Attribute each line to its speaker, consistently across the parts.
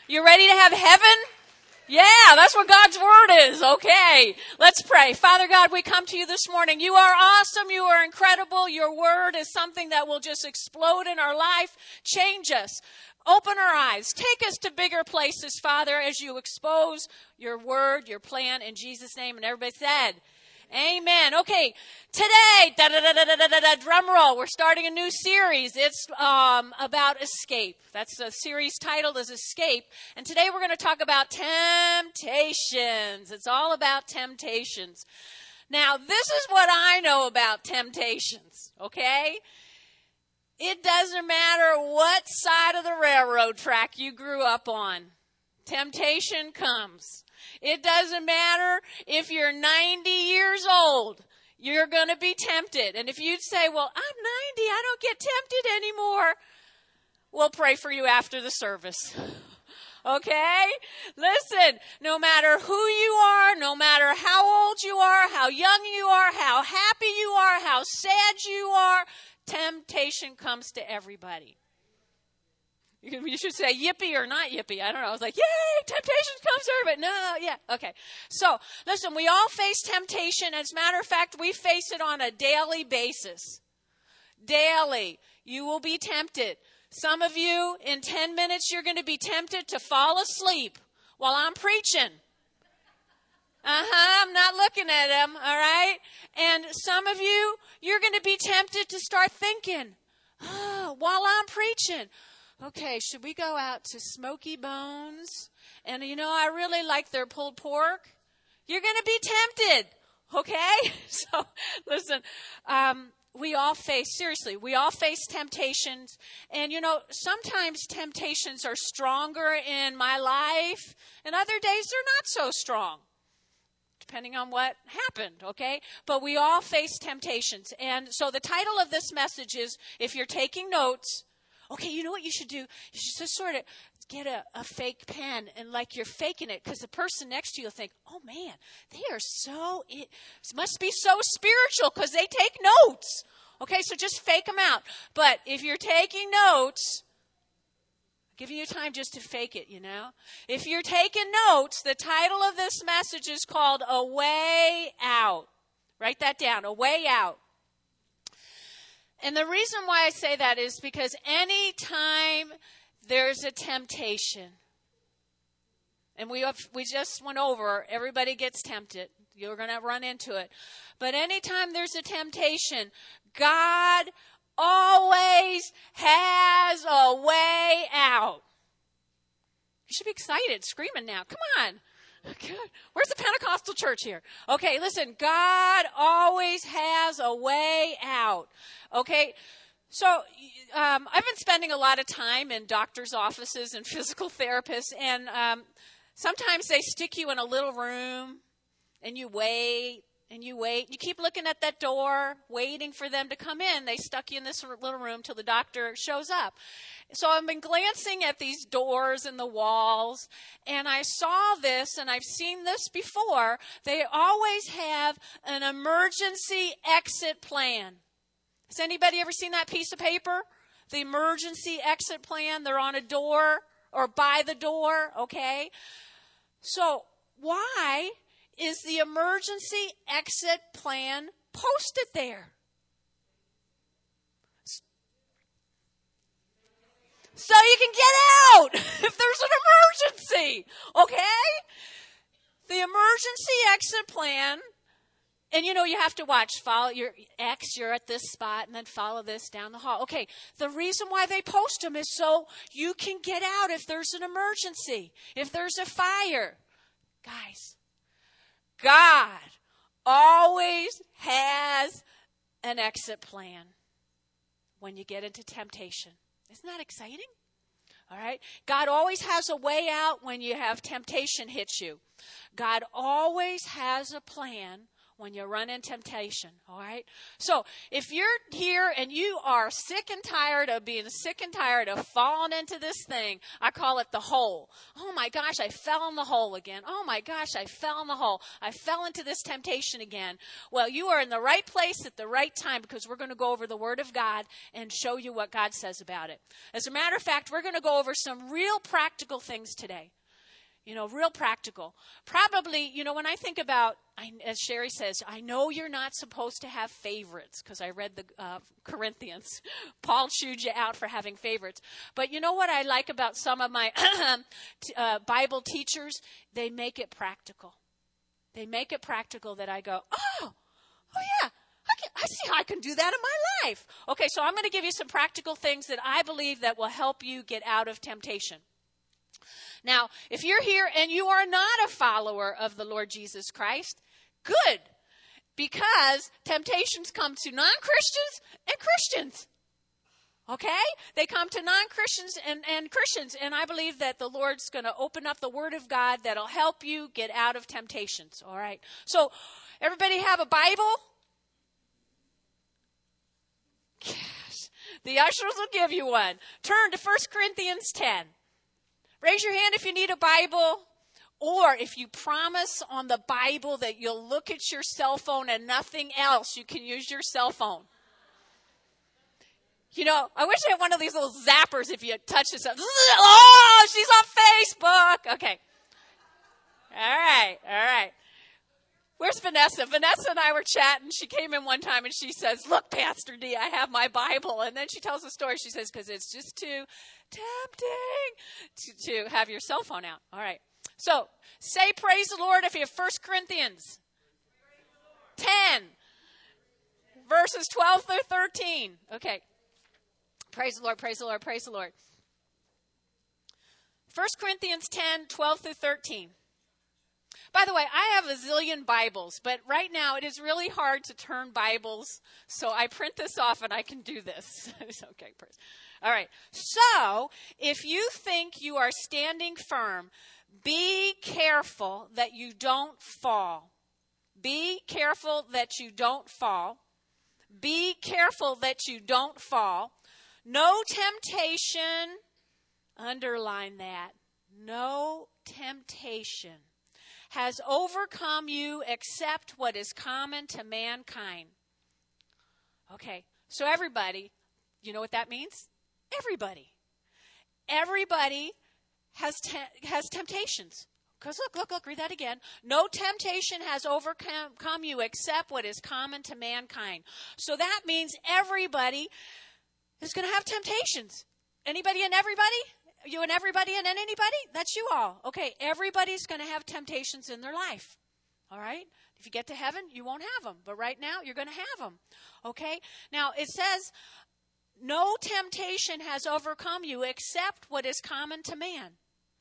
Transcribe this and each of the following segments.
Speaker 1: You ready to have heaven? Yeah, that's what God's word is. Okay, let's pray. Father God, we come to you this morning. You are awesome. You are incredible. Your word is something that will just explode in our life, change us. Open our eyes. Take us to bigger places, Father, as you expose your word, your plan, in Jesus' name. And everybody said, amen. Okay, today, drum roll, we're starting a new series. It's about escape. That's the series titled is Escape. And today we're going to talk about temptations. It's all about temptations. Now, this is what I know about temptations, okay? It doesn't matter what side of the railroad track you grew up on. Temptation comes. It doesn't matter if you're 90 years old. You're going to be tempted. And if you'd say, well, I'm 90, I don't get tempted anymore. We'll pray for you after the service. Okay? Listen, no matter who you are, no matter how old you are, how young you are, how happy you are, how sad you are, temptation comes to everybody. You should say yippee or not yippee. I don't know. I was like, yay, temptation comes to everybody. No, yeah, okay. So, listen, we all face temptation. As a matter of fact, we face it on a daily basis. Daily. You will be tempted. Some of you, in 10 minutes, you're going to be tempted to fall asleep while I'm preaching. I'm not looking at them, all right? And some of you, you're going to be tempted to start thinking, while I'm preaching, okay, should we go out to Smoky Bones? And, I really like their pulled pork. You're going to be tempted, okay? So, listen, we all face temptations. And, sometimes temptations are stronger in my life, and other days they're not so strong, depending on what happened, okay? But we all face temptations. And so the title of this message is, if you're taking notes, okay, you know what you should do? You should just sort of get a fake pen and like you're faking it, because the person next to you will think, oh man, they are must be so spiritual because they take notes. Okay, so just fake them out. But if you're taking notes, giving you time just to fake it, If you're taking notes, the title of this message is called A Way Out. Write that down, A Way Out. And the reason why I say that is because anytime there's a temptation, and we just went over, everybody gets tempted. You're going to run into it. But anytime there's a temptation, God always has a way out. You should be excited, screaming now. Come on. Good. Where's the Pentecostal church here? Okay, listen, God always has a way out. Okay, so I've been spending a lot of time in doctors' offices and physical therapists, and sometimes they stick you in a little room, and you wait. And you wait. You keep looking at that door, waiting for them to come in. They stuck you in this little room till the doctor shows up. So I've been glancing at these doors and the walls, and I saw this, and I've seen this before. They always have an emergency exit plan. Has anybody ever seen that piece of paper? The emergency exit plan. They're on a door or by the door, okay? So why is the emergency exit plan posted there? So you can get out if there's an emergency, okay? The emergency exit plan, and you have to follow your X, you're at this spot, and then follow this down the hall. Okay, the reason why they post them is so you can get out if there's an emergency, if there's a fire. Guys, God always has an exit plan when you get into temptation. Isn't that exciting? All right. God always has a way out when you have temptation hit you. God always has a plan when you run in temptation, all right? So if you're here and you are sick and tired of being sick and tired of falling into this thing, I call it the hole. Oh my gosh, I fell in the hole again. Oh my gosh, I fell in the hole. I fell into this temptation again. Well, you are in the right place at the right time, because we're going to go over the Word of God and show you what God says about it. As a matter of fact, we're going to go over some real practical things today. Real practical. Probably, when I think about, as Sherry says, I know you're not supposed to have favorites, because I read the Corinthians. Paul chewed you out for having favorites. But you know what I like about some of my Bible teachers? They make it practical. They make it practical that I go, oh yeah, I see how I can do that in my life. Okay, so I'm going to give you some practical things that I believe that will help you get out of temptation. Now, if you're here and you are not a follower of the Lord Jesus Christ, good, because temptations come to non-Christians and Christians. Okay? They come to non-Christians and Christians, and I believe that the Lord's going to open up the Word of God that'll help you get out of temptations. All right? So, everybody have a Bible? Yes. The ushers will give you one. Turn to 1 Corinthians 10. Raise your hand if you need a Bible, or if you promise on the Bible that you'll look at your cell phone and nothing else, you can use your cell phone. I wish I had one of these little zappers if you touch this. Oh, she's on Facebook. Okay. All right. Where's Vanessa? Vanessa and I were chatting. She came in one time and she says, look, Pastor D, I have my Bible. And then she tells a story. She says, because it's just too tempting to have your cell phone out. All right. So say praise the Lord if you have 1 Corinthians 10, verses 12 through 13. Okay. Praise the Lord, praise the Lord, praise the Lord. 1 Corinthians 10, 12 through 13. By the way, I have a zillion Bibles, but right now it is really hard to turn Bibles, so I print this off and I can do this. Okay, praise. All right. So, if you think you are standing firm, be careful that you don't fall. Be careful that you don't fall. Be careful that you don't fall. No temptation, underline that, no temptation has overcome you except what is common to mankind. Okay, so everybody, you know what that means? Everybody. Everybody has temptations. Because look, read that again. No temptation has overcome you except what is common to mankind. So that means everybody is going to have temptations. Anybody and everybody? You and everybody and anybody? That's you all. Okay, everybody's going to have temptations in their life. All right? If you get to heaven, you won't have them. But right now, you're going to have them. Okay? Now, it says, no temptation has overcome you except what is common to man.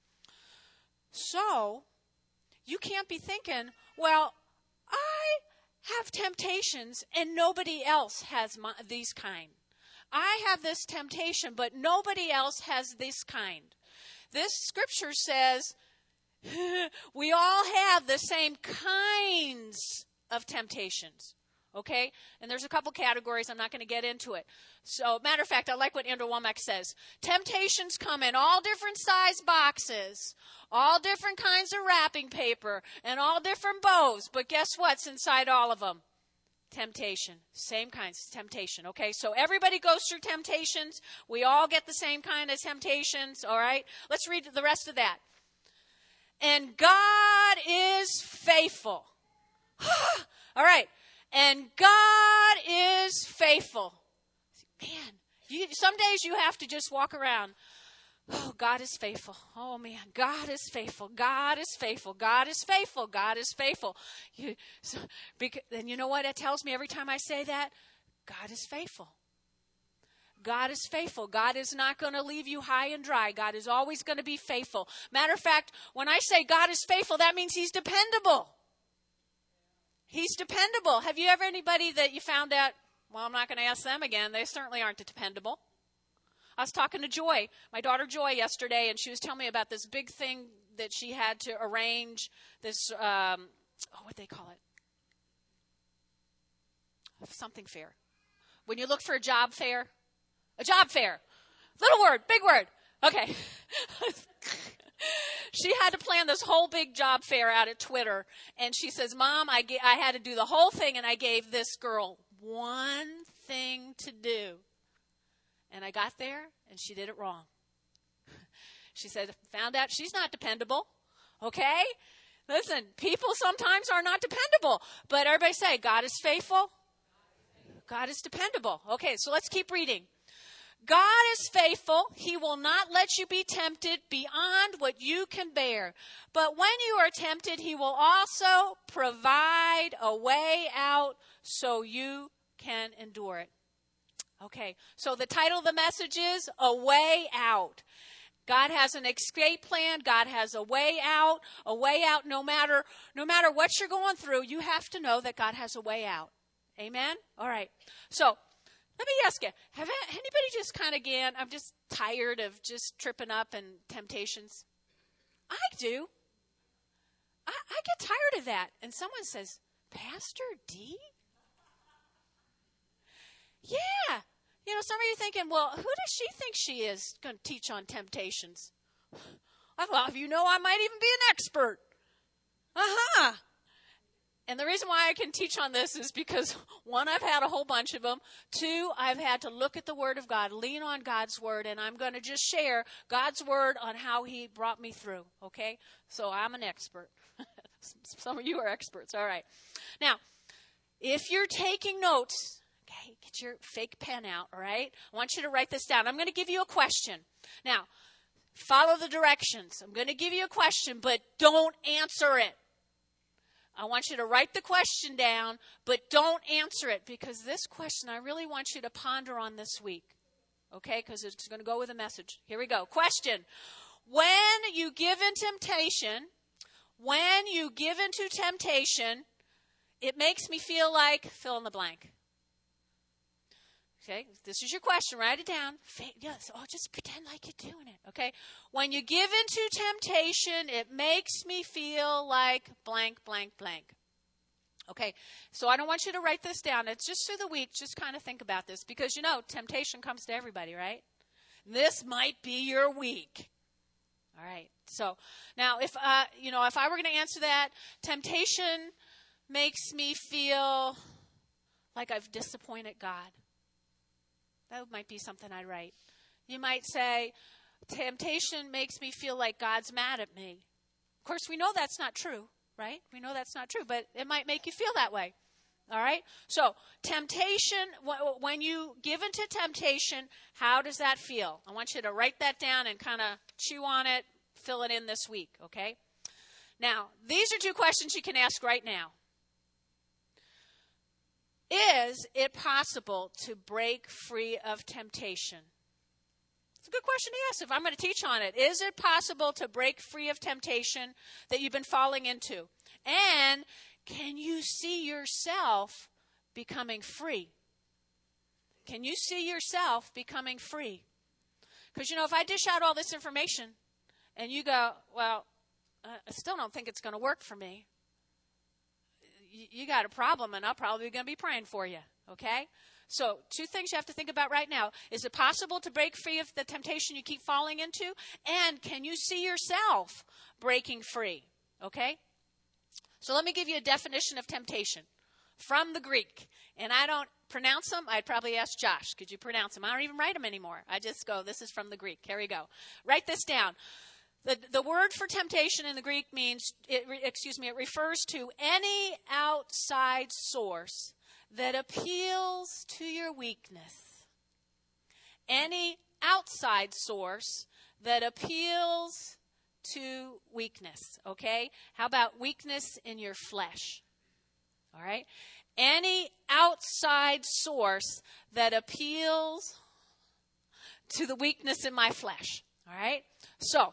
Speaker 1: So, you can't be thinking, well, I have temptations and nobody else has these kind. I have this temptation, but nobody else has this kind. This scripture says we all have the same kinds of temptations. Okay? And there's a couple categories. I'm not going to get into it. So, matter of fact, I like what Andrew Womack says. Temptations come in all different size boxes, all different kinds of wrapping paper, and all different bows. But guess what's inside all of them? Temptation. Same kinds of temptation. Okay? So, everybody goes through temptations. We all get the same kind of temptations. All right? Let's read the rest of that. And God is faithful. All right. And God is faithful. Man, some days you have to just walk around. Oh, God is faithful. Oh, man, God is faithful. God is faithful. God is faithful. God is faithful. And you know what it tells me every time I say that? God is faithful. God is faithful. God is not going to leave you high and dry. God is always going to be faithful. Matter of fact, when I say God is faithful, that means He's dependable. He's dependable. Have you ever anybody that you found out, well, I'm not going to ask them again. They certainly aren't dependable. I was talking to Joy, my daughter Joy, yesterday, and she was telling me about this big thing that she had to arrange, this, what do they call it? something fair. When you look for a job fair. A job fair. Little word, big word. Okay. She had to plan this whole big job fair out at Twitter. And she says, Mom, I had to do the whole thing, and I gave this girl one thing to do. And I got there, and she did it wrong. She said, found out she's not dependable. Okay? Listen, people sometimes are not dependable. But everybody say, God is faithful. God is dependable. Okay, so let's keep reading. God is faithful. He will not let you be tempted beyond what you can bear. But when you are tempted, he will also provide a way out so you can endure it. Okay, so the title of the message is A Way Out. God has an escape plan. God has a way out no matter what you're going through. You have to know that God has a way out. Amen? All right. So let me ask you, have anybody just kind of again, I'm just tired of just tripping up and temptations? I do. I get tired of that. And someone says, Pastor D? Yeah. You know, some of you thinking, well, who does she think she is going to teach on temptations? I thought, you know, I might even be an expert. Uh-huh. And the reason why I can teach on this is because, one, I've had a whole bunch of them. Two, I've had to look at the Word of God, lean on God's Word, and I'm going to just share God's Word on how He brought me through, okay? So I'm an expert. Some of you are experts, all right. Now, if you're taking notes, okay, get your fake pen out, all right? I want you to write this down. I'm going to give you a question. Now, follow the directions. I'm going to give you a question, but don't answer it. I want you to write the question down, but don't answer it, because this question I really want you to ponder on this week, okay, because it's going to go with a message. Here we go. Question. When you give into temptation, it makes me feel like fill in the blank. Okay, this is your question. Write it down. Yes, just pretend like you're doing it. Okay, when you give into temptation, it makes me feel like blank, blank, blank. Okay, so I don't want you to write this down. It's just through the week. Just kind of think about this, because you know temptation comes to everybody, right? This might be your week. All right. So now, if I were going to answer that, temptation makes me feel like I've disappointed God. That might be something I'd write. You might say, temptation makes me feel like God's mad at me. Of course, we know that's not true, right? We know that's not true, but it might make you feel that way. All right? So, temptation, when you give into temptation, how does that feel? I want you to write that down and kind of chew on it, fill it in this week, okay? Now, these are two questions you can ask right now. Is it possible to break free of temptation? It's a good question to ask if I'm going to teach on it. Is it possible to break free of temptation that you've been falling into? And can you see yourself becoming free? Can you see yourself becoming free? Because, if I dish out all this information and you go, well, I still don't think it's going to work for me. You got a problem, and I'm probably going to be praying for you, okay? So, two things you have to think about right now. Is it possible to break free of the temptation you keep falling into? And can you see yourself breaking free, okay? So, let me give you a definition of temptation from the Greek. And I don't pronounce them. I'd probably ask Josh, could you pronounce them? I don't even write them anymore. I just go, this is from the Greek. Here we go. Write this down. The word for temptation in the Greek it refers to any outside source that appeals to your weakness. Any outside source that appeals to weakness, okay? How about weakness in your flesh? All right? Any outside source that appeals to the weakness in my flesh, all right? So,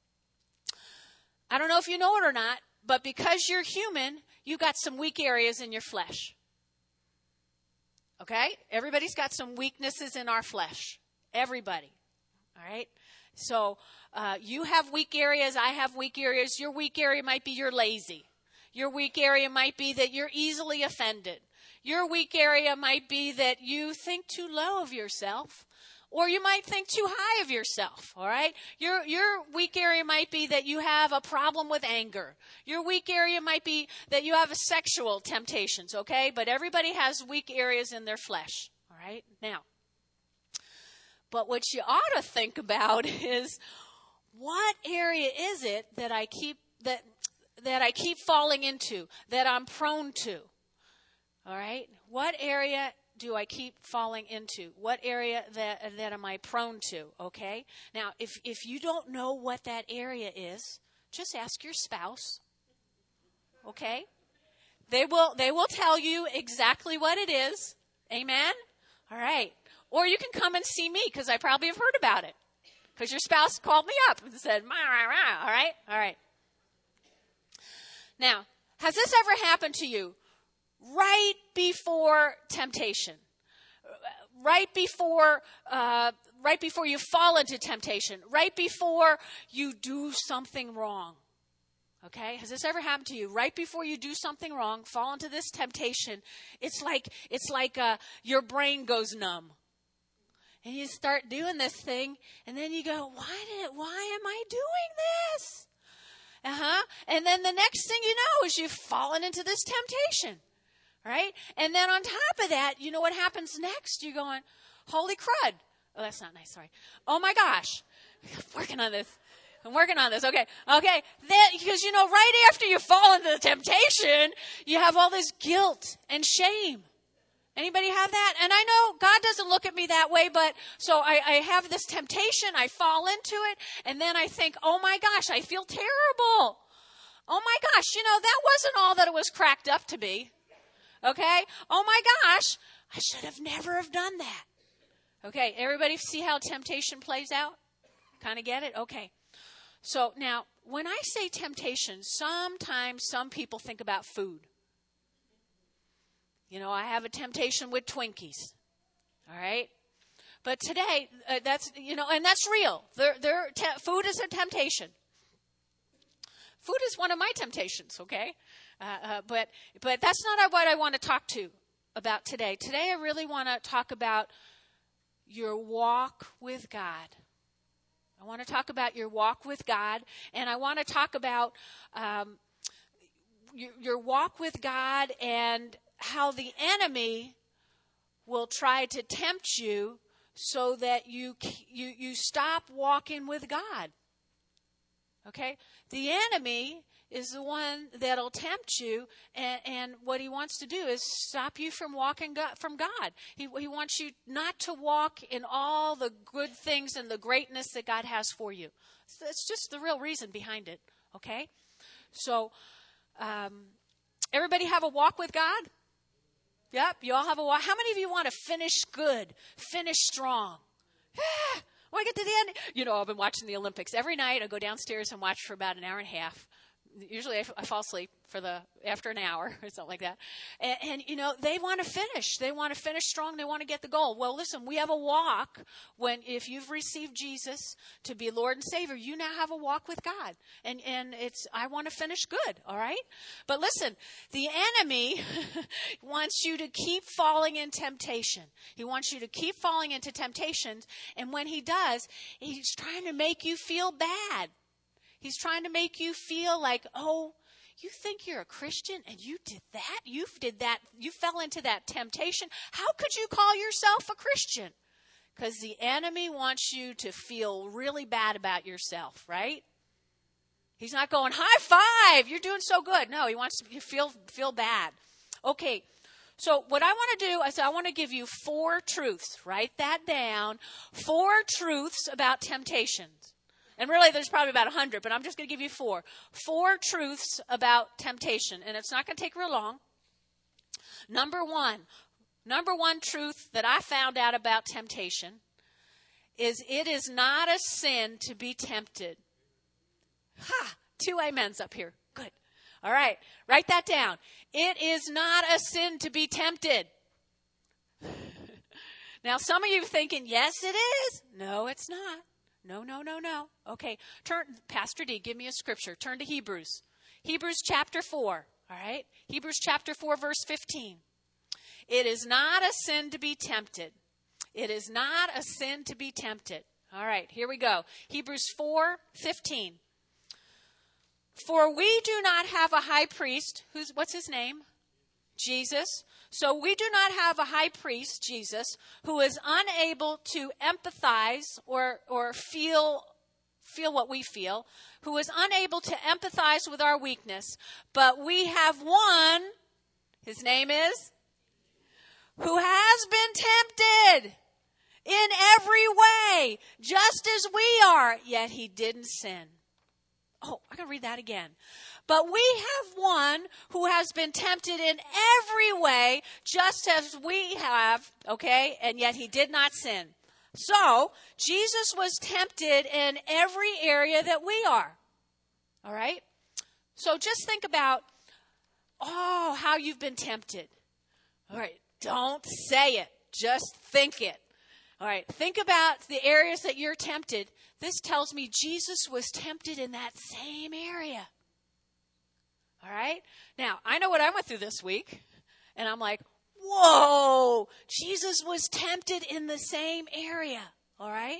Speaker 1: I don't know if you know it or not, but because you're human, you got some weak areas in your flesh. Okay? Everybody's got some weaknesses in our flesh. Everybody. All right? So, you have weak areas. I have weak areas. Your weak area might be you're lazy. Your weak area might be that you're easily offended. Your weak area might be that you think too low of yourself. Or you might think too high of yourself, all right? Your weak area might be that you have a problem with anger. Your weak area might be that you have sexual temptations, okay? But everybody has weak areas in their flesh, all right? Now, but what you ought to think about is, what area is it that I keep falling into, that I'm prone to? All right? What area do I keep falling into? What area that am I prone to? Okay? Now, if you don't know what that area is, just ask your spouse. Okay? They will tell you exactly what it is. Amen? All right. Or you can come and see me, because I probably have heard about it. Because your spouse called me up and said, "Rah, rah, rah." All right? All right. Now, has this ever happened to you? Right before temptation, right before you fall into temptation, right before you do something wrong. Okay, has this ever happened to you? Right before you do something wrong, fall into this temptation. It's like your brain goes numb, and you start doing this thing, and then you go, "Why am I doing this?" And then the next thing you know is you've fallen into this temptation. Right? And then on top of that, you know what happens next? You're going, "Holy crud." Oh, that's not nice. Sorry. "Oh my gosh. I'm working on this. Okay. Then, because, right after you fall into the temptation, you have all this guilt and shame. Anybody have that? And I know God doesn't look at me that way, but so I have this temptation. I fall into it. And then I think, "Oh my gosh, I feel terrible. Oh my gosh, that wasn't all that it was cracked up to be. Okay? Oh my gosh, I should have never have done that." Okay, everybody see how temptation plays out? Kind of get it? Okay. So now, when I say temptation, sometimes some people think about food. I have a temptation with Twinkies. All right? But today, that's real. Food is a temptation. Food is one of my temptations, okay? But that's not what I want to talk about today. Today I really want to talk about your walk with God. I want to talk about your walk with God, and I want to talk about your walk with God and how the enemy will try to tempt you so that you stop walking with God. Okay? The enemy is the one that'll tempt you, and what he wants to do is stop you from walking from God. He wants you not to walk in all the good things and the greatness that God has for you. That's just the real reason behind it, okay? So, everybody have a walk with God? Yep, you all have a walk. How many of you want to finish good, finish strong? When I get to the end, I've been watching the Olympics. Every night I go downstairs and watch for about an hour and a half. Usually I fall asleep after an hour or something like that. And they want to finish. They want to finish strong. They want to get the goal. Well, listen, we have a walk if you've received Jesus to be Lord and Savior, you now have a walk with God. And I want to finish good, all right? But listen, the enemy wants you to keep falling in temptation. He wants you to keep falling into temptations. And when he does, he's trying to make you feel bad. He's trying to make you feel like, "Oh, you think you're a Christian and you did that? You fell into that temptation. How could you call yourself a Christian?" Because the enemy wants you to feel really bad about yourself, right? He's not going, "High five, you're doing so good." No, he wants you to feel bad. Okay, so what I want to do is I want to give you 4 truths. Write that down. 4 truths about temptations. And really, there's probably about 100, but I'm just going to give you 4. 4 truths about temptation, and it's not going to take real long. Number one truth that I found out about temptation is it is not a sin to be tempted. 2 amens up here. Good. All right. Write that down. It is not a sin to be tempted. Now, some of you are thinking, "Yes, it is." No, it's not. No. Okay, Pastor D, give me a scripture. Turn to Hebrews. Hebrews chapter 4, all right? Hebrews chapter 4, verse 15. It is not a sin to be tempted. It is not a sin to be tempted. All right, here we go. Hebrews 4:15. For we do not have a high priest, what's his name? Jesus. So we do not have a high priest, Jesus, who is unable to empathize or feel what we feel, who is unable to empathize with our weakness, but we have one, his name is, who has been tempted in every way, just as we are, yet he didn't sin. Oh, I'm going to read that again. But we have one who has been tempted in every way, just as we have, okay, and yet he did not sin. So, Jesus was tempted in every area that we are. All right? So just think about, how you've been tempted. All right, don't say it. Just think it. All right, think about the areas that you're tempted. This tells me Jesus was tempted in that same area. All right? Now, I know what I went through this week, and I'm like, whoa, Jesus was tempted in the same area. All right?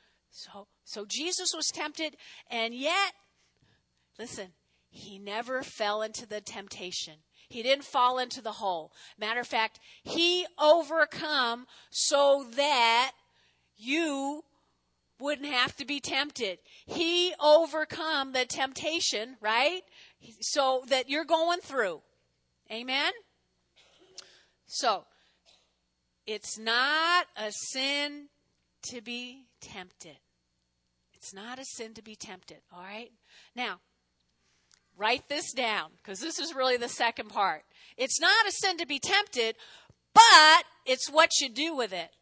Speaker 1: So Jesus was tempted, and yet, listen, he never fell into the temptation. He didn't fall into the hole. Matter of fact, he overcome so that you wouldn't have to be tempted. He overcome the temptation, right? So that you're going through. Amen? So, it's not a sin to be tempted. It's not a sin to be tempted, all right? Now, write this down, because this is really the second part. It's not a sin to be tempted, but it's what you do with it.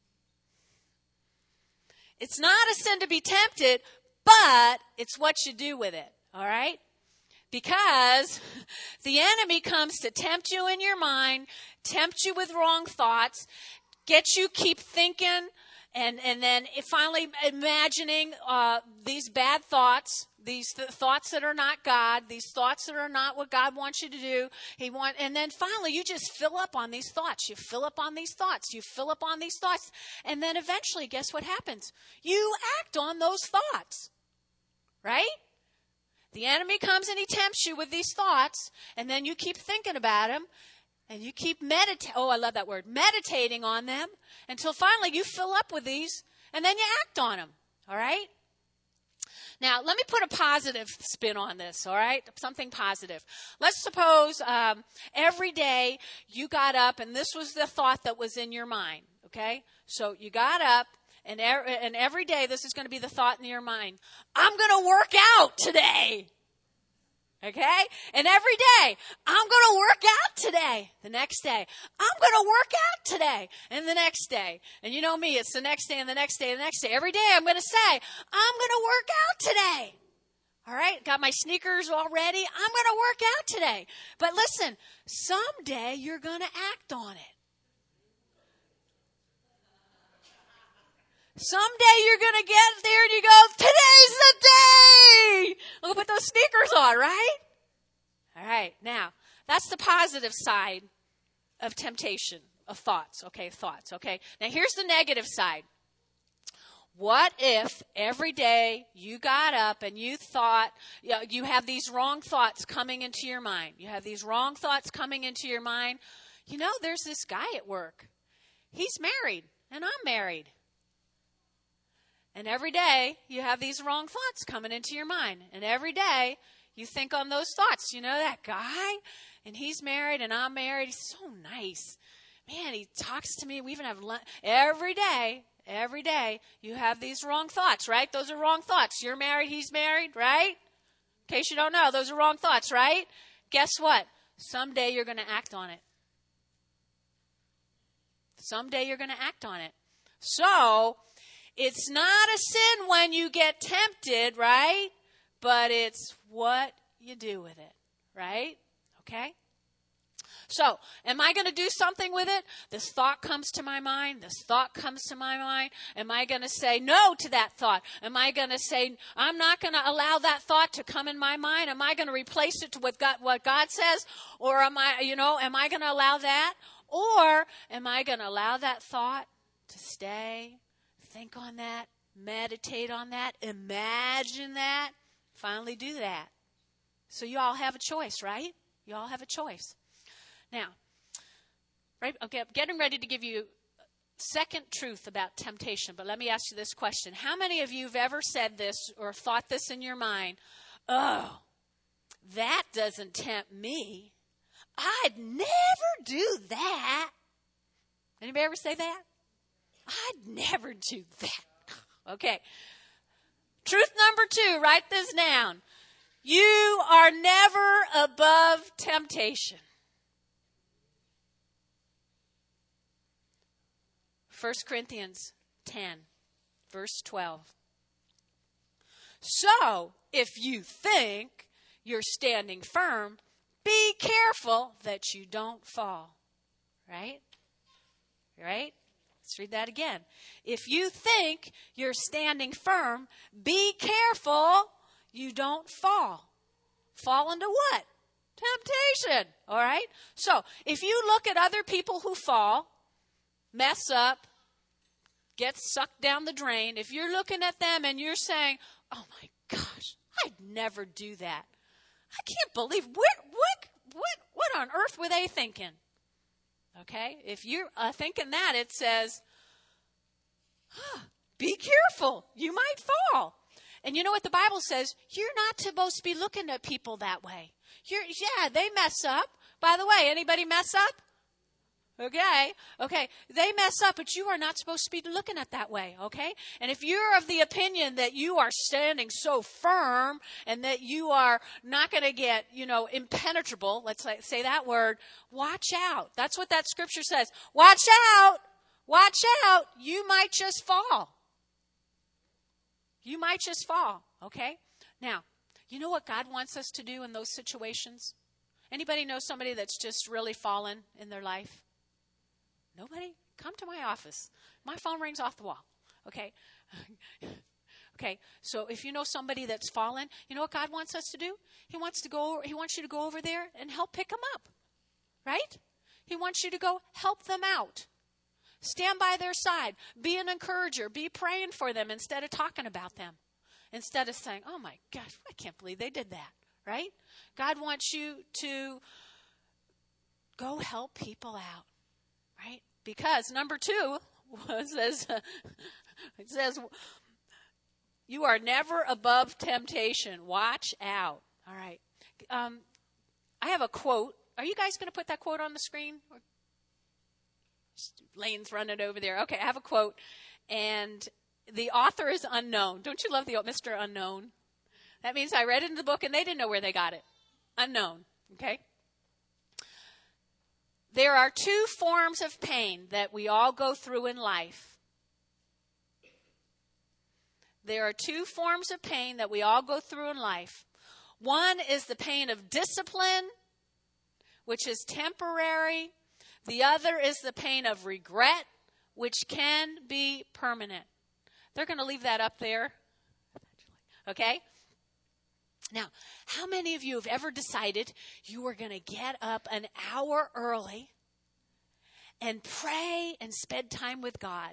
Speaker 1: It's not a sin to be tempted, but it's what you do with it, all right? Because the enemy comes to tempt you in your mind, tempt you with wrong thoughts, get you keep thinking, and then finally imagining these bad thoughts, these thoughts that are not God, these thoughts that are not what God wants you to do. And then finally you just fill up on these thoughts. You fill up on these thoughts. You fill up on these thoughts. And then eventually, guess what happens? You act on those thoughts. Right? The enemy comes and he tempts you with these thoughts, and then you keep thinking about them, and you keep meditating on them, until finally you fill up with these, and then you act on them, all right? Now, let me put a positive spin on this, all right? Something positive. Let's suppose every day you got up, and this was the thought that was in your mind, okay? So you got up, and every day this is going to be the thought in your mind. I'm going to work out today. Okay? And every day, I'm going to work out today. The next day, I'm going to work out today. And the next day. And you know me, it's the next day and the next day and the next day. Every day I'm going to say, I'm going to work out today. All right? Got my sneakers all ready. I'm going to work out today. But listen, someday you're going to act on it. Someday you're going to get there and you go, today's the day. We'll put those sneakers on, right? All right. Now, that's the positive side of temptation, of thoughts. Okay, thoughts. Okay. Now, here's the negative side. What if every day you got up and you thought, you have these wrong thoughts coming into your mind. You have these wrong thoughts coming into your mind. You know, there's this guy at work. He's married and I'm married. And every day, you have these wrong thoughts coming into your mind. And every day, you think on those thoughts. You know that guy? And he's married and I'm married. He's so nice. Man, he talks to me. We even have lunch. Every day, you have these wrong thoughts, right? Those are wrong thoughts. You're married, he's married, right? In case you don't know, those are wrong thoughts, right? Guess what? Someday you're going to act on it. Someday you're going to act on it. So, it's not a sin when you get tempted, right? But it's what you do with it, right? Okay? So, am I going to do something with it? This thought comes to my mind. This thought comes to my mind. Am I going to say no to that thought? Am I going to say, I'm not going to allow that thought to come in my mind? Am I going to replace it to what God says? Or am I going to allow that? Or am I going to allow that thought to stay, think on that, meditate on that, imagine that, finally do that? So you all have a choice, right? You all have a choice. Now, right, okay, I'm getting ready to give you second truth about temptation, but let me ask you this question. How many of you have ever said this or thought this in your mind? Oh, that doesn't tempt me. I'd never do that. Anybody ever say that? I'd never do that. Okay. Truth number 2, write this down. You are never above temptation. 1 Corinthians 10, verse 12. So, if you think you're standing firm, be careful that you don't fall. Right? Right? Let's read that again. If you think you're standing firm, be careful you don't fall. Fall into what? Temptation. All right? So, if you look at other people who fall, mess up, get sucked down the drain, if you're looking at them and you're saying, oh my gosh, I'd never do that. I can't believe, what on earth were they thinking? Okay? If you're thinking that, it says, be careful. You might fall. And you know what the Bible says? You're not supposed to be looking at people that way. They mess up. By the way, anybody mess up? Okay. They mess up, but you are not supposed to be looking at that way, okay? And if you're of the opinion that you are standing so firm and that you are not going to get, impenetrable, let's say that word, watch out. That's what that scripture says. Watch out. Watch out. You might just fall. You might just fall, okay? Now, you know what God wants us to do in those situations? Anybody know somebody that's just really fallen in their life? Nobody? Come to my office. My phone rings off the wall. Okay? Okay, so if you know somebody that's fallen, you know what God wants us to do? He wants you to go over there and help pick them up. Right? He wants you to go help them out. Stand by their side. Be an encourager. Be praying for them instead of talking about them. Instead of saying, oh my gosh, I can't believe they did that. Right? God wants you to go help people out. Right? Because number 2 it says, you are never above temptation. Watch out. All right. I have a quote. Are you guys going to put that quote on the screen? Lane's running over there. Okay, I have a quote. And the author is unknown. Don't you love the Mr. Unknown? That means I read it in the book and they didn't know where they got it. Unknown. Okay? There are 2 forms of pain that we all go through in life. There are 2 forms of pain that we all go through in life. One is the pain of discipline, which is temporary. The other is the pain of regret, which can be permanent. They're going to leave that up there. Okay? Now, how many of you have ever decided you were going to get up an hour early and pray and spend time with God?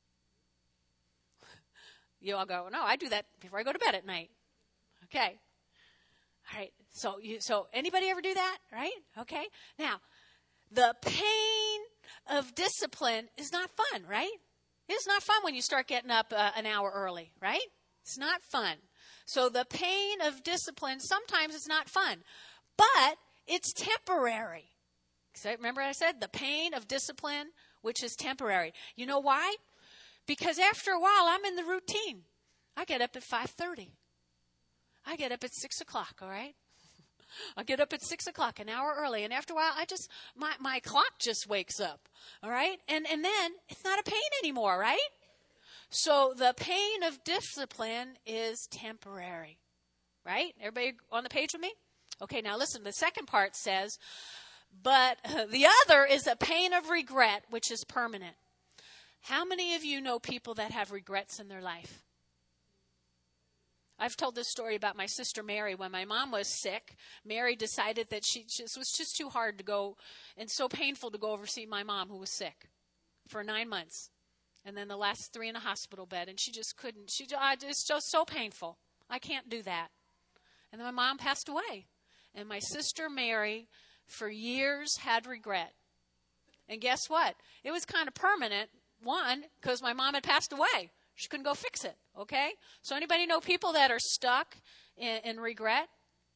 Speaker 1: You all go, no, I do that before I go to bed at night. Okay. All right. So anybody ever do that? Right? Okay. Now, the pain of discipline is not fun, right? It's not fun when you start getting up an hour early, right? It's not fun. So the pain of discipline, sometimes it's not fun, but it's temporary. So remember I said the pain of discipline, which is temporary. You know why? Because after a while, I'm in the routine. I get up at 5:30. I get up at 6 o'clock, all right? I get up at 6 o'clock, an hour early, and after a while, my clock just wakes up, all right? And then it's not a pain anymore, right? So the pain of discipline is temporary, right? Everybody on the page with me? Okay, now listen, the second part says, but the other is a pain of regret, which is permanent. How many of you know people that have regrets in their life? I've told this story about my sister Mary. When my mom was sick, Mary decided that it was just too hard to go and so painful to go oversee my mom who was sick for 9 months. And then the last 3 in a hospital bed. And she just couldn't. It's just so painful. I can't do that. And then my mom passed away. And my sister Mary, for years, had regret. And guess what? It was kind of permanent, one, because my mom had passed away. She couldn't go fix it, okay? So anybody know people that are stuck in regret?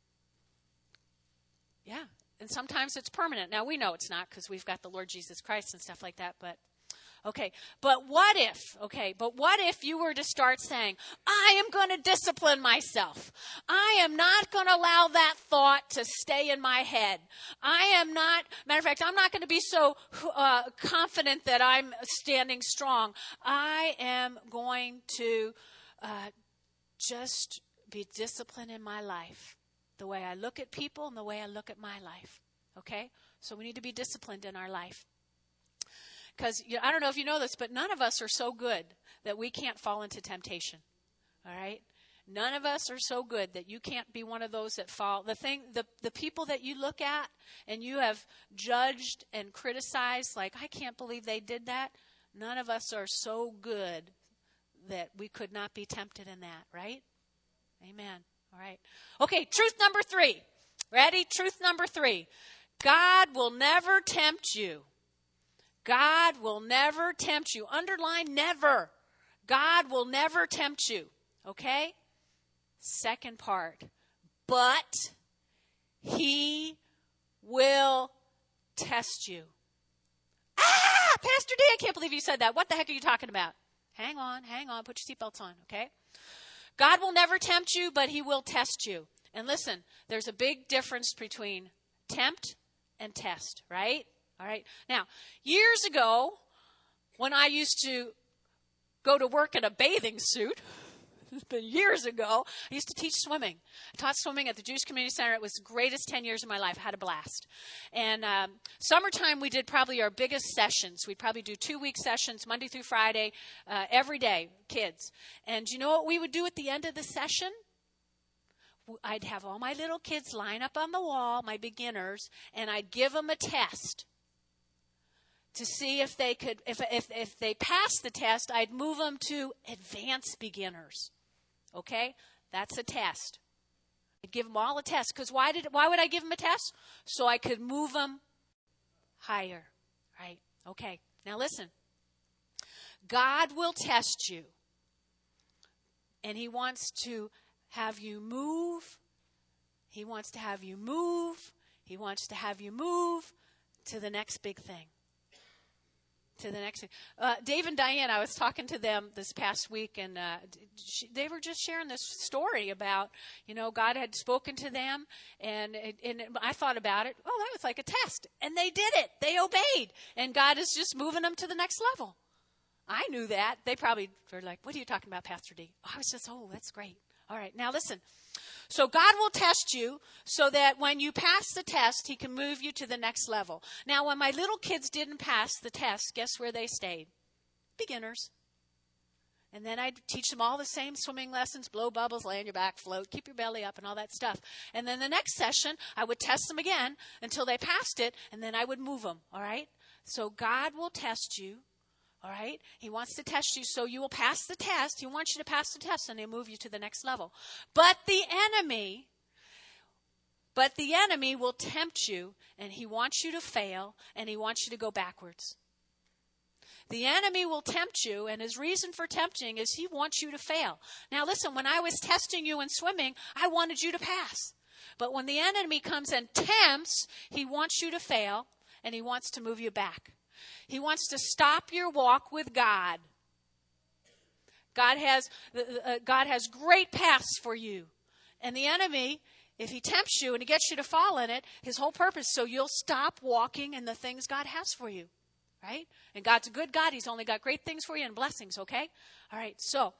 Speaker 1: Yeah, and sometimes it's permanent. Now, we know it's not because we've got the Lord Jesus Christ and stuff like that, but okay. But what if you were to start saying, I am going to discipline myself. I am not going to allow that thought to stay in my head. Matter of fact, I'm not going to be so confident that I'm standing strong. I am going to just be disciplined in my life. The way I look at people and the way I look at my life. Okay? So we need to be disciplined in our life. Because I don't know if you know this, but none of us are so good that we can't fall into temptation. All right? None of us are so good that you can't be one of those that fall. The people that you look at and you have judged and criticized, like, I can't believe they did that. None of us are so good that we could not be tempted in that, right? Amen. All right. Okay, truth number 3. Ready? Truth number 3. God will never tempt you. God will never tempt you. Underline never. God will never tempt you. Okay? Second part. But He will test you. Pastor D, I can't believe you said that. What the heck are you talking about? Hang on. Put your seatbelts on, okay? God will never tempt you, but He will test you. And listen, there's a big difference between tempt and test, right? All right. Now, years ago, when I used to go to work in a bathing suit, it's been years ago, I used to teach swimming. I taught swimming at the Jewish Community Center. It was the greatest 10 years of my life. I had a blast. And summertime, we did probably our biggest sessions. We'd probably do 2-week sessions, Monday through Friday, every day, kids. And you know what we would do at the end of the session? I'd have all my little kids line up on the wall, my beginners, and I'd give them a test. To see if they could, if they passed the test, I'd move them to advanced beginners. Okay? That's a test. I'd give them all a test. Because why would I give them a test? So I could move them higher. Right? Okay. Now listen. God will test you. And He wants to have you move. He wants to have you move. He wants to have you move to the next big thing. To the next thing. Dave and Diane, I was talking to them this past week, and they were just sharing this story about, God had spoken to them, and I thought about it. Oh, that was like a test. And they did it. They obeyed. And God is just moving them to the next level. I knew that. They probably were like, what are you talking about, Pastor D? I was just, that's great. All right, now listen. So God will test you so that when you pass the test, He can move you to the next level. Now, when my little kids didn't pass the test, guess where they stayed? Beginners. And then I'd teach them all the same swimming lessons, blow bubbles, lay on your back, float, keep your belly up, and all that stuff. And then the next session, I would test them again until they passed it, and then I would move them, all right? So God will test you. All right? He wants to test you so you will pass the test. He wants you to pass the test and He'll move you to the next level. But the enemy will tempt you, and he wants you to fail, and he wants you to go backwards. The enemy will tempt you, and his reason for tempting is he wants you to fail. Now listen, when I was testing you in swimming, I wanted you to pass. But when the enemy comes and tempts, he wants you to fail, and he wants to move you back. He wants to stop your walk with God. God has great paths for you. And the enemy, if he tempts you and he gets you to fall in it, his whole purpose so you'll stop walking in the things God has for you. Right? And God's a good God. He's only got great things for you and blessings, okay? All right, so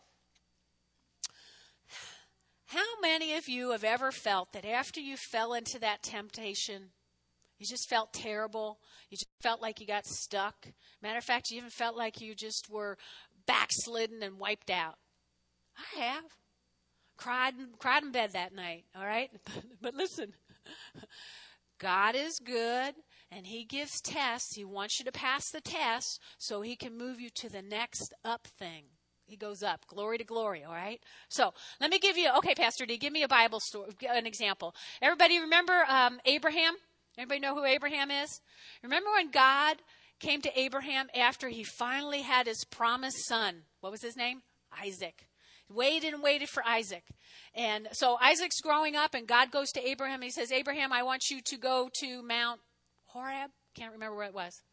Speaker 1: how many of you have ever felt that after you fell into that temptation, you just felt terrible. You just felt like you got stuck. Matter of fact, you even felt like you just were backslidden and wiped out. I have. cried in bed that night, all right? But listen, God is good, and he gives tests. He wants you to pass the test so he can move you to the next up thing. He goes up, glory to glory, all right? So let me give you, okay, Pastor D, give me a Bible story, an example. Everybody remember Abraham? Everybody know who Abraham is? Remember when God came to Abraham after he finally had his promised son? What was his name? Isaac. Waited and waited for Isaac. And so Isaac's growing up, and God goes to Abraham, and he says, Abraham, I want you to go to Mount Horeb. Can't remember where it was.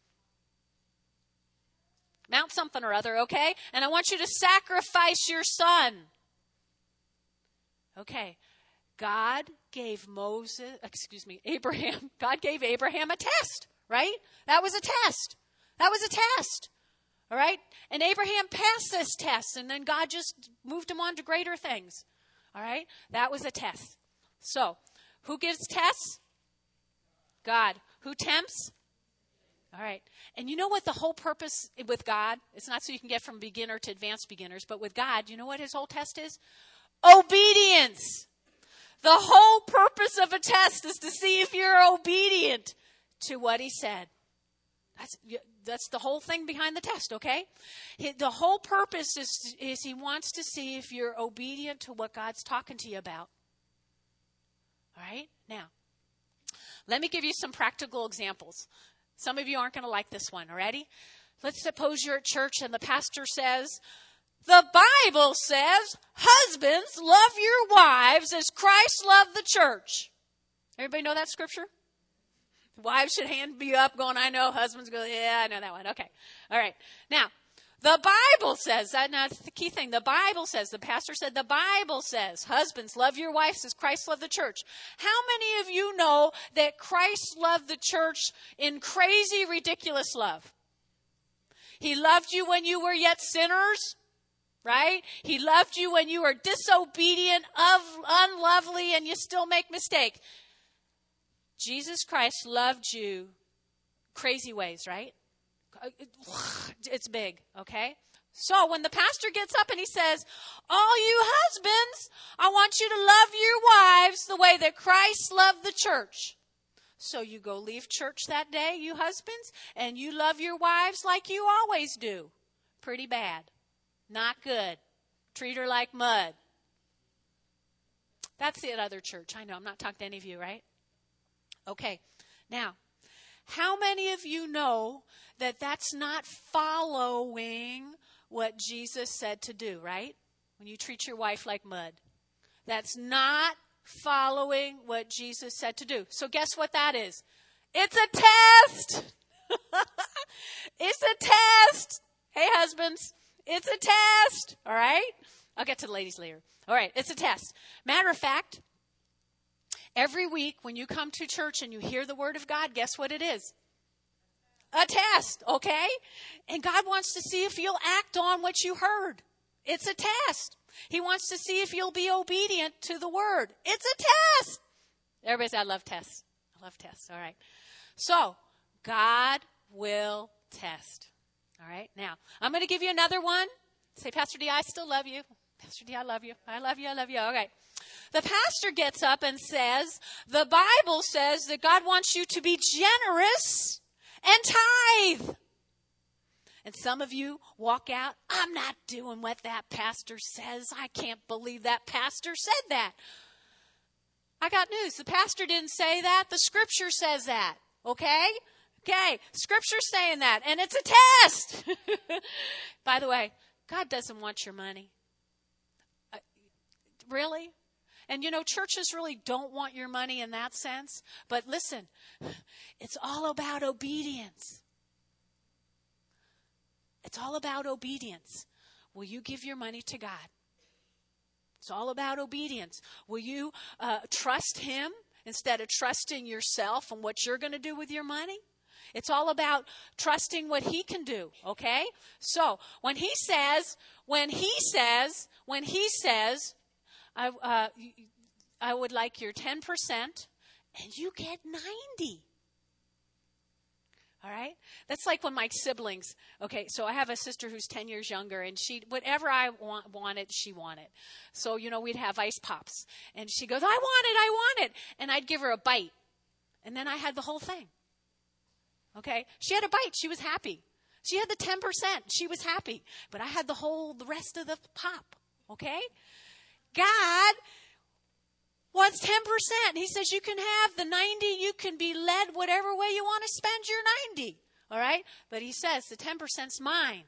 Speaker 1: Mount something or other, okay? And I want you to sacrifice your son. Okay. God gave Abraham, God gave Abraham a test, right? That was a test. That was a test. All right? And Abraham passed this test, and then God just moved him on to greater things. All right? That was a test. So, who gives tests? God. Who tempts? All right. And you know what the whole purpose with God? It's not so you can get from beginner to advanced beginners, but with God, you know what his whole test is? Obedience. The whole purpose of a test is to see if you're obedient to what he said. That's the whole thing behind the test, okay? The whole purpose is he wants to see if you're obedient to what God's talking to you about. All right? Now, let me give you some practical examples. Some of you aren't going to like this one, already? Let's suppose you're at church and the pastor says, the Bible says, husbands, love your wives as Christ loved the church. Everybody know that scripture? Wives should hand be up going, I know. Husbands go, yeah, I know that one. Okay. All right. Now, the Bible says, that's the key thing. The Bible says, the pastor said, the Bible says, husbands, love your wives as Christ loved the church. How many of you know that Christ loved the church in crazy, ridiculous love? He loved you when you were yet sinners, right? He loved you when you were disobedient, unlovely, and you still make mistakes. Jesus Christ loved you crazy ways, right? It's big, okay? So when the pastor gets up and he says, all you husbands, I want you to love your wives the way that Christ loved the church. So you go leave church that day, you husbands, and you love your wives like you always do. Pretty bad. Not good. Treat her like mud. That's the other church. I know, I'm not talking to any of you, right? Okay, now, how many of you know that that's not following what Jesus said to do, right? When you treat your wife like mud. That's not following what Jesus said to do. So guess what that is? It's a test. It's a test. Hey, husbands, it's a test. All right? I'll get to the ladies later. All right, it's a test. Matter of fact, every week when you come to church and you hear the word of God, guess what it is? A test, okay? And God wants to see if you'll act on what you heard. It's a test. He wants to see if you'll be obedient to the word. It's a test. Everybody say, I love tests. I love tests. All right. So, God will test. All right. Now, I'm going to give you another one. Say, Pastor D, I still love you. Pastor D, I love you. I love you. I love you. Okay. The pastor gets up and says, the Bible says that God wants you to be generous and tithe. And some of you walk out, I'm not doing what that pastor says. I can't believe that pastor said that. I got news. The pastor didn't say that. The scripture says that. Okay? Okay. Scripture's saying that. And it's a test. By the way, God doesn't want your money. Really? And you know, churches really don't want your money in that sense. But listen, it's all about obedience. It's all about obedience. Will you give your money to God? It's all about obedience. Will you trust Him instead of trusting yourself and what you're going to do with your money? It's all about trusting what He can do, okay? So, when He says, I would like your 10%, and you get 90. All right? That's like when my siblings, okay, so I have a sister who's 10 years younger, and whatever I wanted, she wanted. So, we'd have ice pops. And she goes, I want it. And I'd give her a bite. And then I had the whole thing. Okay? She had a bite. She was happy. She had the 10%. She was happy. But I had the rest of the pop. Okay? God wants 10%. He says you can have the 90. You can be led whatever way you want to spend your 90. All right? But he says the 10%'s mine.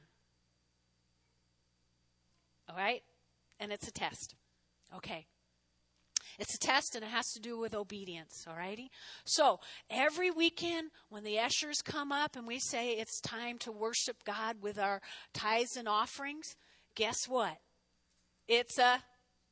Speaker 1: All right? And it's a test. Okay. It's a test, and it has to do with obedience, all righty? So every weekend when the ushers come up and we say it's time to worship God with our tithes and offerings, guess what? It's a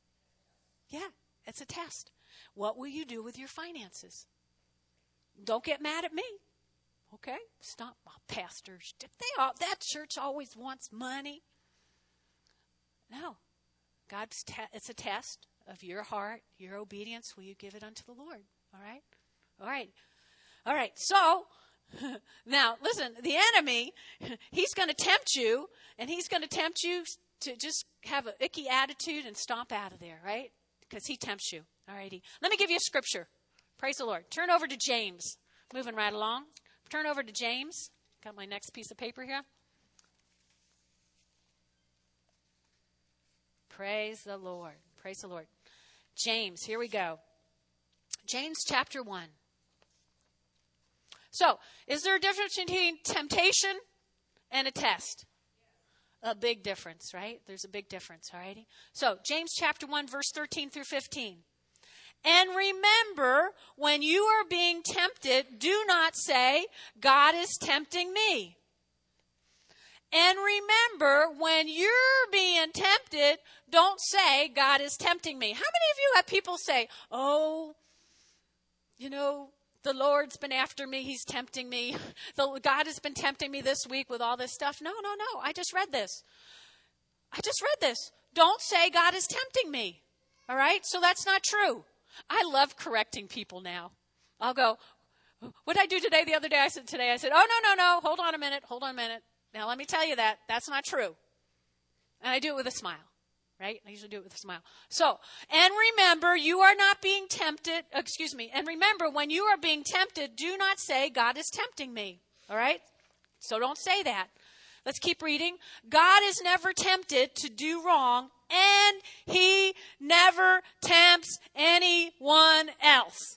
Speaker 1: test. What will you do with your finances? Don't get mad at me, okay? Stop, pastors. That church always wants money. No. It's a test of your heart, your obedience. Will you give it unto the Lord? All right? All right. So, now, listen, the enemy, he's going to tempt you, and he's going to tempt you to just have an icky attitude and stomp out of there, right? Because he tempts you. All righty. Let me give you a scripture. Praise the Lord. Turn over to James. Moving right along. Turn over to James. Got my next piece of paper here. Praise the Lord. Praise the Lord. James, here we go. James chapter 1. So, is there a difference between temptation and a test? A big difference, right? There's a big difference, all righty? So, James chapter 1, verse 13 through 15. And remember, when you are being tempted, do not say, God is tempting me. And remember, when you're being tempted, don't say, God is tempting me. How many of you have people say, oh, the Lord's been after me. He's tempting me. God has been tempting me this week with all this stuff. No. I just read this. Don't say God is tempting me. All right? So that's not true. I love correcting people now. I'll go, what did I do the other day? I said, oh, no. Hold on a minute. Now, let me tell you that. That's not true. And I do it with a smile, right? I usually do it with a smile. So, and remember, you are not being tempted. And remember, when you are being tempted, do not say, God is tempting me. All right? So don't say that. Let's keep reading. God is never tempted to do wrong, and he never tempts anyone else.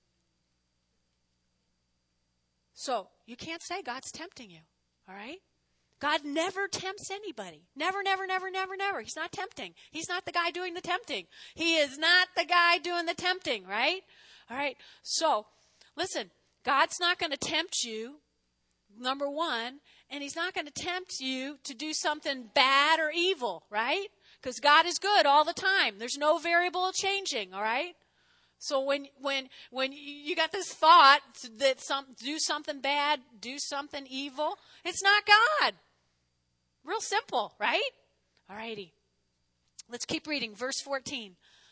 Speaker 1: So, you can't say God's tempting you. All right? God never tempts anybody. Never. He's not tempting. He's not the guy doing the tempting. He is not the guy doing the tempting, right? All right. So, listen, God's not going to tempt you, number one, and he's not going to tempt you to do something bad or evil, right? Because God is good all the time. There's no variable changing, all right? So when you got this thought that do something bad, do something evil, it's not God. Real simple, right? All righty. Let's keep reading. Verse 14.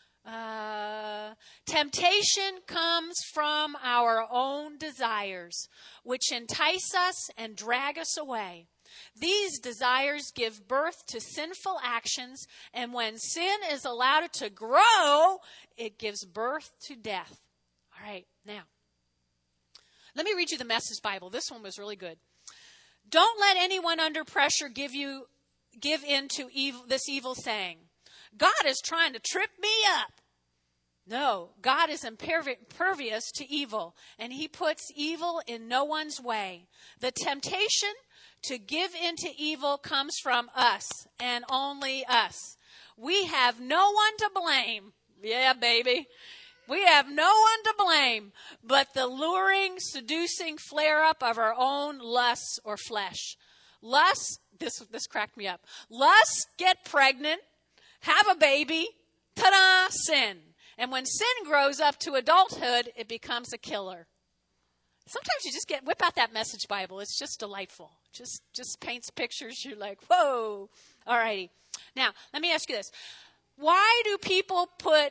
Speaker 1: Temptation comes from our own desires, which entice us and drag us away. These desires give birth to sinful actions, and when sin is allowed to grow, it gives birth to death. All right, now, let me read you the Message Bible. This one was really good. Don't let anyone under pressure give in to this evil saying, God is trying to trip me up. No, God is impervious to evil, and he puts evil in no one's way. The temptation to give into evil comes from us and only us. We have no one to blame. Yeah, baby. We have no one to blame but the luring, seducing flare-up of our own lusts or flesh. Lust, this cracked me up. Lust, get pregnant, have a baby, ta-da, sin. And when sin grows up to adulthood, it becomes a killer. Sometimes you just whip out that Message Bible. It's just delightful. Just paints pictures. You're like, whoa. All righty. Now, let me ask you this. Why do people put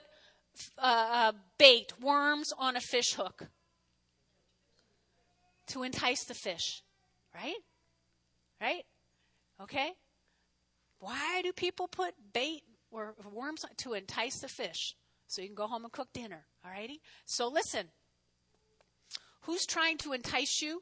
Speaker 1: bait, worms on a fish hook? To entice the fish. Right? Right? Okay? Why do people put bait or worms to entice the fish? So you can go home and cook dinner. All righty? So listen. Who's trying to entice you?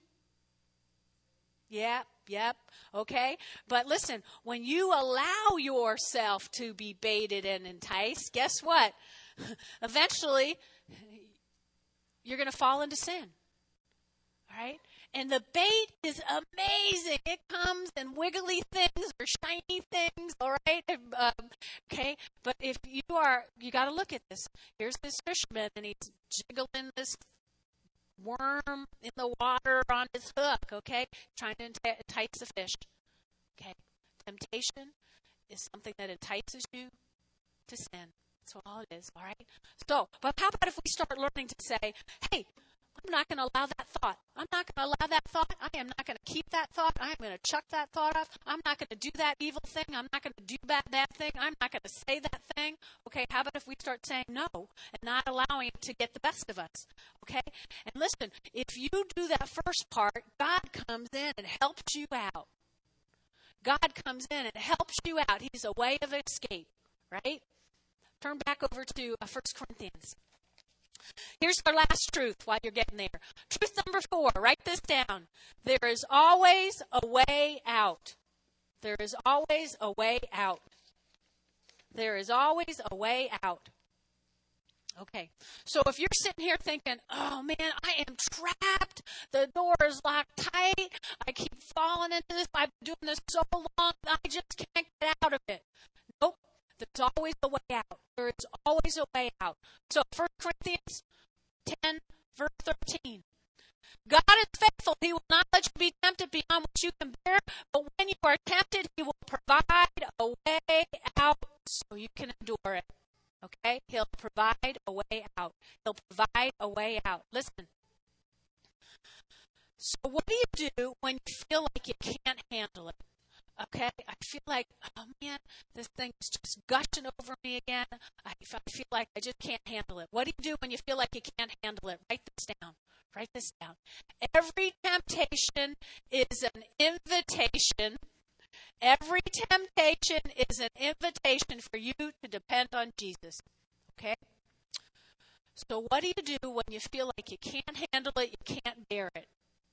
Speaker 1: Yep. Okay? But listen, when you allow yourself to be baited and enticed, guess what? Eventually, you're going to fall into sin. All right? And the bait is amazing. It comes in wiggly things or shiny things, all right? Okay? But if you got to look at this. Here's this fisherman, and he's jiggling this worm in the water on his hook, okay? Trying to entice the fish. Okay? Temptation is something that entices you to sin. That's all it is, all right? So, but how about if we start learning to say, hey, I'm not going to allow that thought. I'm not going to allow that thought. I am not going to keep that thought. I am going to chuck that thought off. I'm not going to do that evil thing. I'm not going to do that thing. I'm not going to say that thing. Okay, how about if we start saying no and not allowing it to get the best of us? Okay? And listen, if you do that first part, God comes in and helps you out. God comes in and helps you out. He's a way of escape, right? Turn back over to 1 Corinthians. Here's our last truth while you're getting there. Truth number 4, write this down. There is always a way out. There is always a way out. There is always a way out. Okay, so if you're sitting here thinking, oh man, I am trapped. The door is locked tight. I keep falling into this. I've been doing this so long. I just can't get out of it. Nope. There's always a way out. There is always a way out. So 1 Corinthians 10, verse 13. God is faithful. He will not let you be tempted beyond what you can bear. But when you are tempted, He will provide a way out so you can endure it. Okay? He'll provide a way out. He'll provide a way out. Listen. So what do you do when you feel like you can't handle it? Okay, I feel like, oh man, this thing is just gushing over me again. I feel like I just can't handle it. What do you do when you feel like you can't handle it? Write this down. Write this down. Every temptation is an invitation. Every temptation is an invitation for you to depend on Jesus. Okay? So what do you do when you feel like you can't handle it, you can't bear it?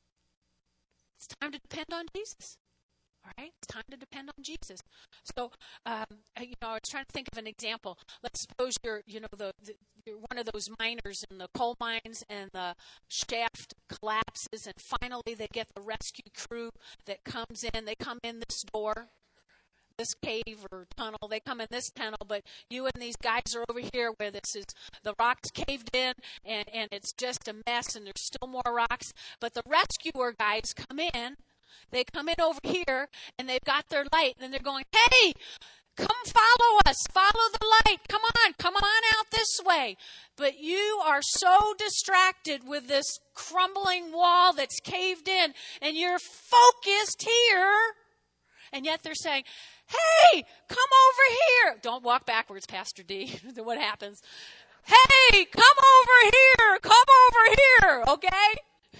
Speaker 1: It's time to depend on Jesus. All right, it's time to depend on Jesus. So, I was trying to think of an example. Let's suppose you're one of those miners in the coal mines, and the shaft collapses, and finally they get the rescue crew that comes in. They come in this door, this cave or tunnel. They come in this tunnel, but you and these guys are over here where the rocks caved in, and it's just a mess, and there's still more rocks. But the rescuer guys come in. They come in over here, and they've got their light, and they're going, hey, come follow us. Follow the light. Come on out this way. But you are so distracted with this crumbling wall that's caved in, and you're focused here, and yet they're saying, hey, come over here. Don't walk backwards, Pastor D. What happens? Hey, come over here, okay?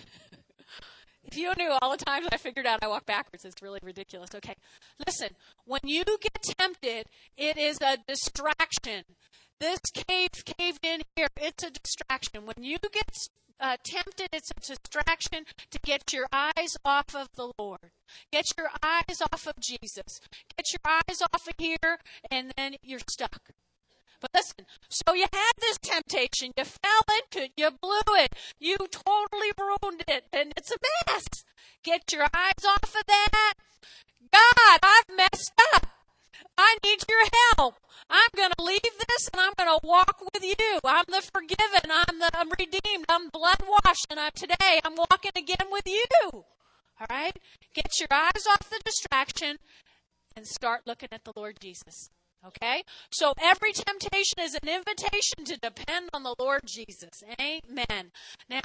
Speaker 1: If you knew all the times I figured out I walk backwards, it's really ridiculous. Okay, listen, when you get tempted, it is a distraction. This caved in here, it's a distraction. When you get tempted, it's a distraction to get your eyes off of the Lord. Get your eyes off of Jesus. Get your eyes off of here, and then you're stuck. But listen, so you had this temptation, you fell into it, you blew it, you totally ruined it, and it's a mess. Get your eyes off of that. God, I've messed up. I need your help. I'm going to leave this, and I'm going to walk with you. I'm the forgiven. I'm redeemed. I'm blood washed, and today I'm walking again with you. All right? Get your eyes off the distraction and start looking at the Lord Jesus. Okay? So every temptation is an invitation to depend on the Lord Jesus. Amen. Now,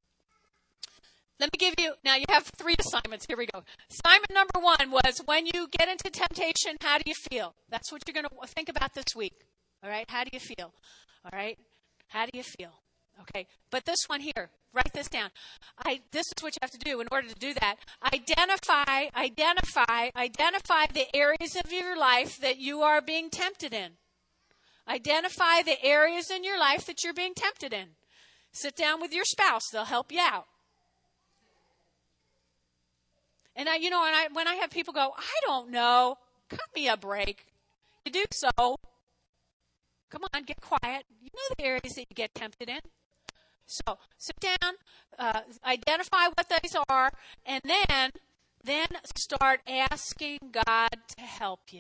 Speaker 1: let me give you, you have 3 assignments. Here we go. Assignment number 1 was when you get into temptation, how do you feel? That's what you're going to think about this week. All right? How do you feel? All right? How do you feel? Okay. But this one here, Write this down. This is what you have to do in order to do that. Identify the areas of your life that you are being tempted in. Identify the areas in your life that you're being tempted in. Sit down with your spouse. They'll help you out. And when I have people go, I don't know, cut me a break. You do so. Come on, get quiet. You know the areas that you get tempted in. So sit down, identify what those are, and then start asking God to help you.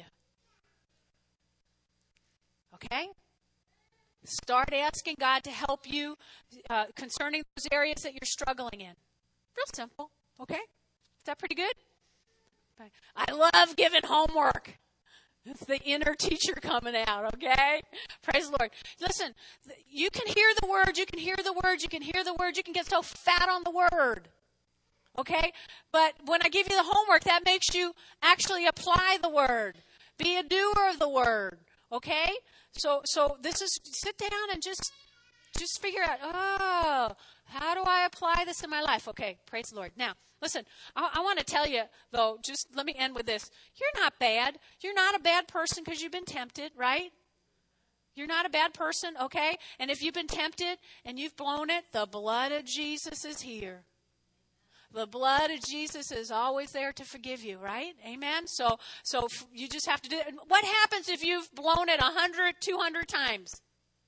Speaker 1: Okay? Start asking God to help you concerning those areas that you're struggling in. Real simple. Okay? Is that pretty good? I love giving homework. It's the inner teacher coming out, okay? Praise the Lord. Listen, you can hear the word, you can hear the word, you can hear the word, you can get so fat on the word, okay? But when I give you the homework, that makes you actually apply the word. Be a doer of the word, okay? So this is, sit down and just figure out, how do I apply this in my life? Okay, praise the Lord. Now, listen, I want to tell you, though, just let me end with this. You're not bad. You're not a bad person because you've been tempted, right? You're not a bad person, okay? And if you've been tempted and you've blown it, the blood of Jesus is here. The blood of Jesus is always there to forgive you, right? Amen? So you just have to do it. What happens if you've blown it 100, 200 times?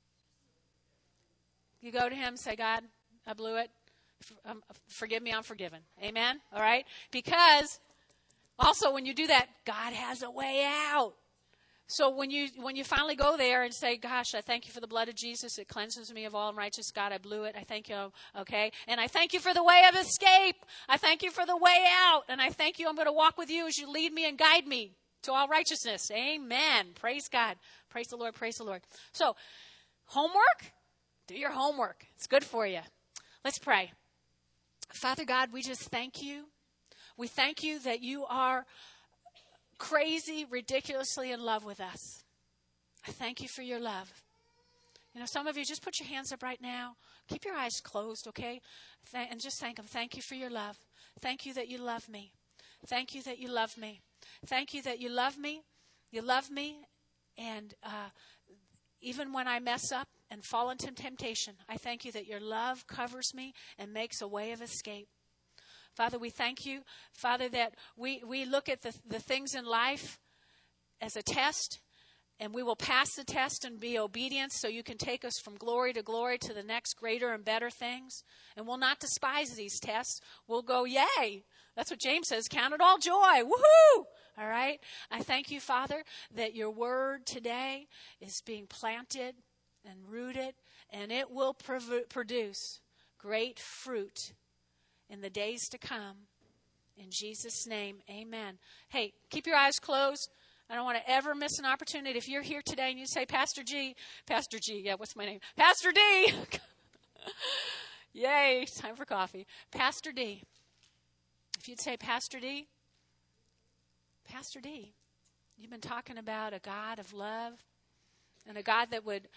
Speaker 1: You go to him and say, God, I blew it. Forgive me, I'm forgiven. Amen? All right? Because also when you do that, God has a way out. So when you finally go there and say, gosh, I thank you for the blood of Jesus. It cleanses me of all unrighteous. God, I blew it. I thank you. Okay? And I thank you for the way of escape. I thank you for the way out. And I thank you. I'm going to walk with you as you lead me and guide me to all righteousness. Amen. Praise God. Praise the Lord. Praise the Lord. So, homework? Do your homework. It's good for you. Let's pray. Father God, we just thank you. We thank you that you are crazy, ridiculously in love with us. I thank you for your love. You know, some of you, just put your hands up right now. Keep your eyes closed, okay? And just thank him. Thank you for your love. Thank you that you love me. Thank you that you love me. Thank you that you love me. You love me. And even when I mess up and fall into temptation, I thank you that your love covers me and makes a way of escape. Father, we thank you, Father, that we look at the things in life as a test, and we will pass the test and be obedient so you can take us from glory to the next greater and better things. And we'll not despise these tests. We'll go, yay. That's what James says, count it all joy. Woohoo! All right? I thank you, Father, that your word today is being planted and rooted, and it will produce great fruit in the days to come. In Jesus' name, amen. Hey, keep your eyes closed. I don't want to ever miss an opportunity. If you're here today and you say, Pastor G, yeah, what's my name? Pastor D. Yay, time for coffee. Pastor D. If you'd say, Pastor D, you've been talking about a God of love and a God that would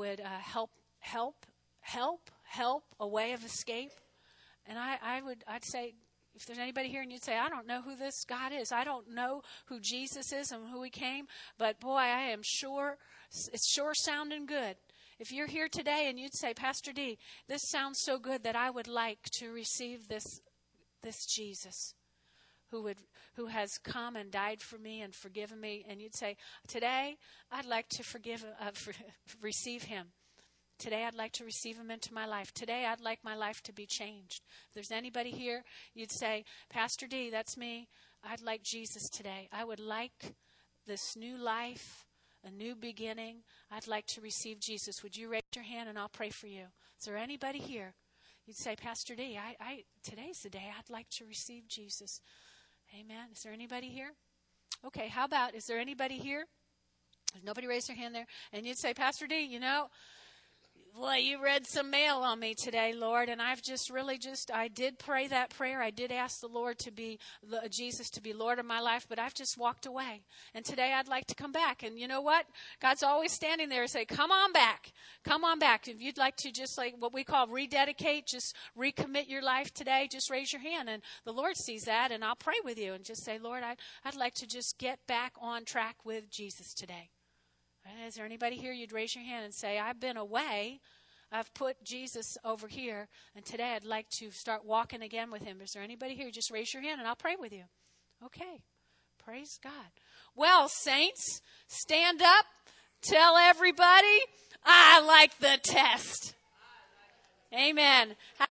Speaker 1: help a way of escape. And I'd say, if there's anybody here and you'd say, I don't know who this God is. I don't know who Jesus is and who he came. But boy, I am sure, it's sure sounding good. If you're here today and you'd say, Pastor D, this sounds so good that I would like to receive this Jesus who has come and died for me and forgiven me. And you'd say, today I'd like to receive him. Today I'd like to receive him into my life. Today I'd like my life to be changed. If there's anybody here, you'd say, Pastor D, that's me. I'd like Jesus today. I would like this new life, a new beginning. I'd like to receive Jesus. Would you raise your hand and I'll pray for you? Is there anybody here? You'd say, Pastor D, today's the day I'd like to receive Jesus. Amen. Is there anybody here? Okay, how about, is there anybody here? Nobody raised their hand there. And you'd say, Pastor D, Boy, you read some mail on me today, Lord, and I've just really I did pray that prayer. I did ask the Lord Jesus to be Lord of my life, but I've just walked away. And today I'd like to come back. And you know what? God's always standing there and say, come on back. Come on back. If you'd like to just like what we call rededicate, just recommit your life today, just raise your hand. And the Lord sees that, and I'll pray with you and just say, Lord, I'd like to just get back on track with Jesus today. Is there anybody here you'd raise your hand and say, I've been away. I've put Jesus over here, and today I'd like to start walking again with him. Is there anybody here? Just raise your hand, and I'll pray with you. Okay. Praise God. Well, saints, stand up. Tell everybody, I like the test. Amen.